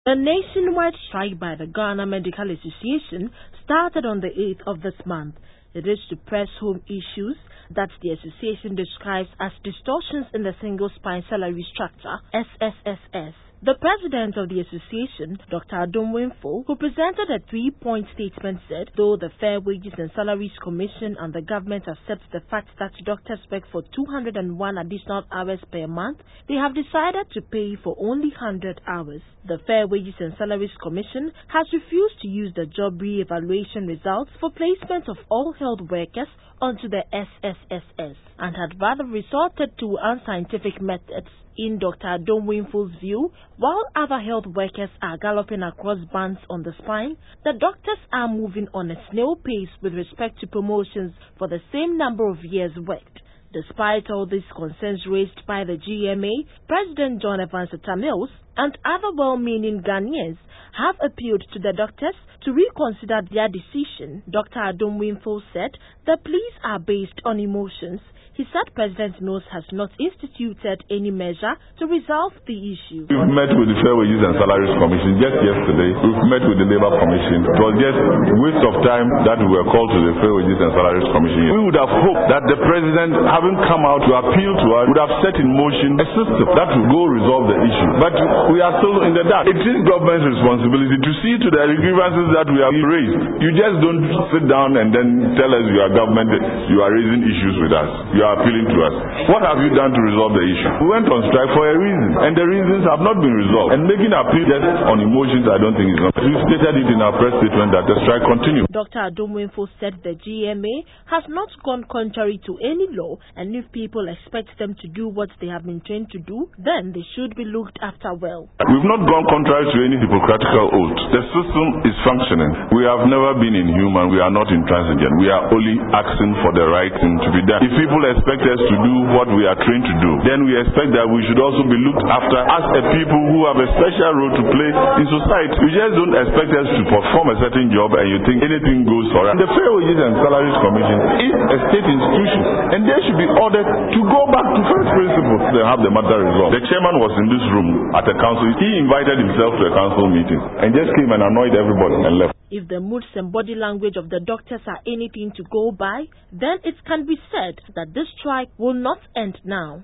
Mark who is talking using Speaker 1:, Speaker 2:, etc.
Speaker 1: A nationwide strike by the Ghana Medical Association started on the 8th of this month. It is to press home issues that the association describes as distortions in the single spine salary structure, SSSS. The president of the association, Dr. Adom Winfo, who presented a 3-point statement, said though the Fair Wages and Salaries Commission and the government accept the fact that doctors work for 201 additional hours per month, they have decided to pay for only 100 hours. The Fair Wages and Salaries Commission has refused to use the job re-evaluation results for placement of all health workers onto the SSSS and had rather resorted to unscientific methods. In Dr. Adom Winfo's view, while other health workers are galloping across bands on the spine, the doctors are moving on a snail pace with respect to promotions for the same number of years worked. Despite all these concerns raised by the GMA, President John Evans Atta Mills and other well-meaning Ghanaians have appealed to the doctors to reconsider their decision. Dr. Adom Winfo said the pleas are based on emotions. He said President Mills has not instituted any measure to resolve the issue.
Speaker 2: We've met with the Fair Wages and Salaries Commission just yesterday. We've met with the Labour Commission. It was just a waste of time that we were called to the Fair Wages and Salaries Commission. We would have hoped that the President, having come out to appeal to us, would have set in motion a system that would go resolve the issue. But we are still in the dark. It is government's responsibility to see to the grievances that we have raised. You just don't sit down and then tell us you are government, you are raising issues with us. You are appealing to us. What have you done to resolve the issue? We went on strike for a reason, and the reasons have not been resolved. And making appeal just on emotions, I don't think is enough. We stated it in our press statement that the strike continues.
Speaker 1: Dr. Adom Winfo said the GMA has not gone contrary to any law, and if people expect them to do what they have been trained to do, then they should be looked after well.
Speaker 2: We've not gone contrary to any hypocritical oath. The system is functioning. We have never been inhuman. We are not intransigent. We are only asking for the right thing to be done. If people expect us to do what we are trained to do, then we expect that we should also be looked after as a people who have a special role to play in society. You just don't expect us to perform a certain job and you think anything goes for us. The Fair Wages and Salaries Commission is a state institution and they should be ordered to go back to first principles to have the matter resolved. The chairman was in this room at a council. He invited himself to a council meeting and just came and annoyed everybody and left.
Speaker 1: If the moods and body language of the doctors are anything to go by, then it can be said that this strike will not end now.